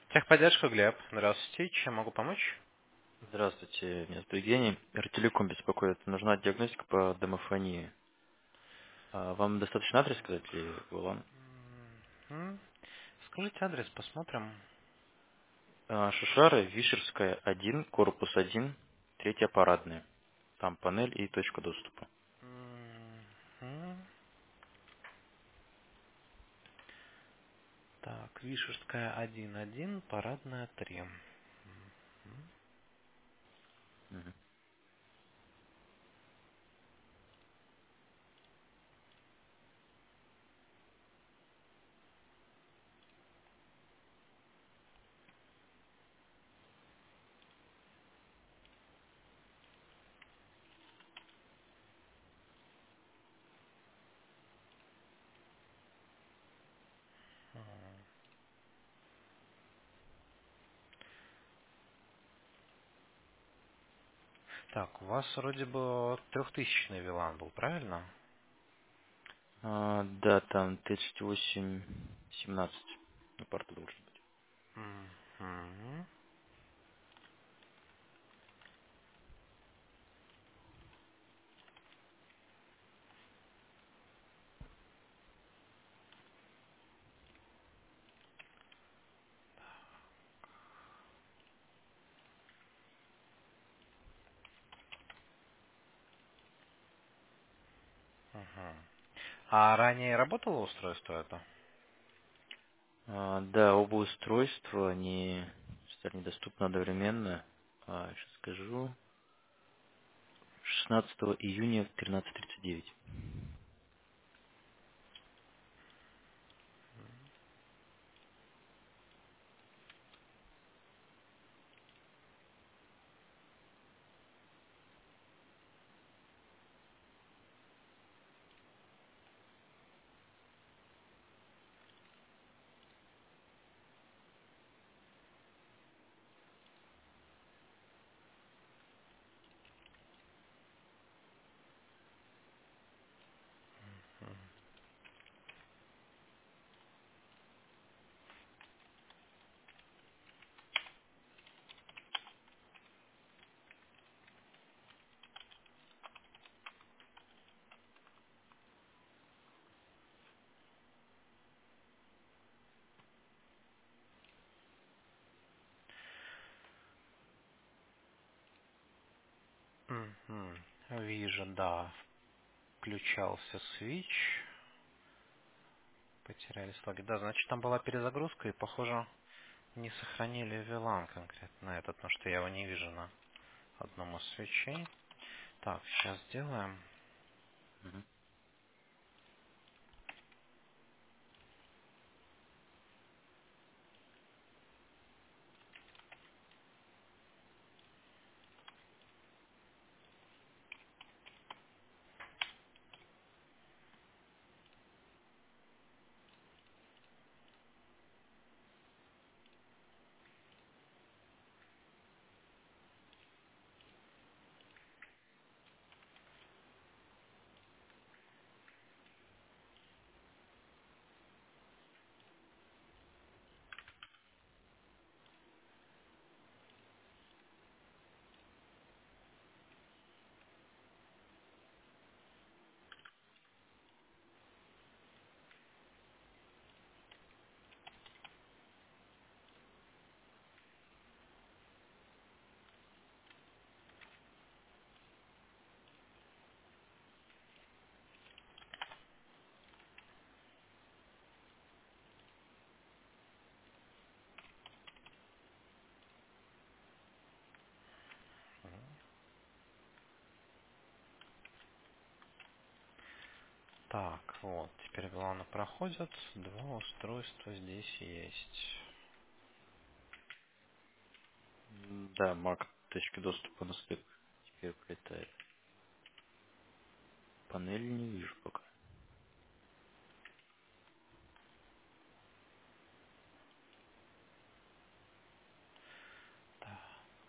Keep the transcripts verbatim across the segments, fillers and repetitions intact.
Техподдержка, Глеб. Здравствуйте. Чем могу помочь? Здравствуйте, меня зовут Евгений. Ротелеком беспокоит. Нужна диагностика по домофонии. А Вам достаточно адрес сказать или вам? М, Скажите адрес, посмотрим. А, Шушара, Вишерская, один, корпус один, третья парадная. Там панель и точка доступа. Мгм. Так, Вишерская один один, парадная три. Мгм. Так, у вас вроде бы трехтысячный вилан был, правильно? А, да, там тридцать восемь семнадцать на порту должен быть. Мгм. Мгм. А ранее работало устройство это? А, да, оба устройства, они стали недоступны одновременно. А, сейчас скажу. шестнадцатого июня в тринадцать тридцать девять. Мгм. Вижу, да. Включался свич. Потеряли слоги. Да, значит, там была перезагрузка, и, похоже, не сохранили вилан конкретно этот, потому что я его не вижу на одном из свечей. Так, сейчас сделаем. Так, вот, теперь виланы проходят. Два устройства здесь есть. М, Да, Mac точки доступа на стык теперь прилетает. Панели не вижу пока. Так.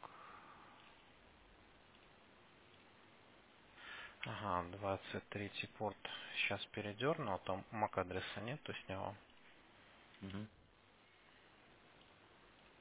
Ага, двадцать третий порт сейчас передернул, а там эм эй си адреса нету с него. Мгм.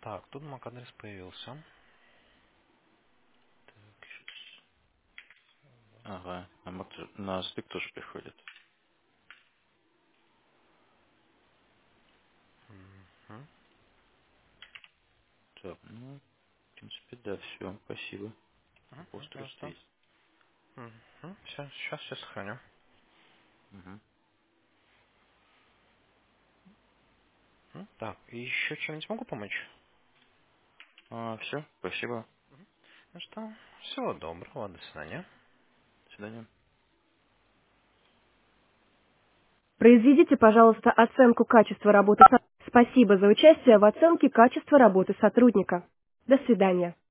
Так, тут MAC-адрес появился. Так, щас. Ага, на, Mac на стык тоже приходит. Мгм. Так, ну, в принципе, да, все, спасибо. Мгм, Постер пожалуйста. стоит. Все, сейчас все сохраню. Угу. М, Так, и еще чем-нибудь могу помочь? А, все, спасибо. Ну что, всего доброго, до свидания. До свидания. Произведите, пожалуйста, оценку качества работы. со- Спасибо за участие в оценке качества работы сотрудника. До свидания.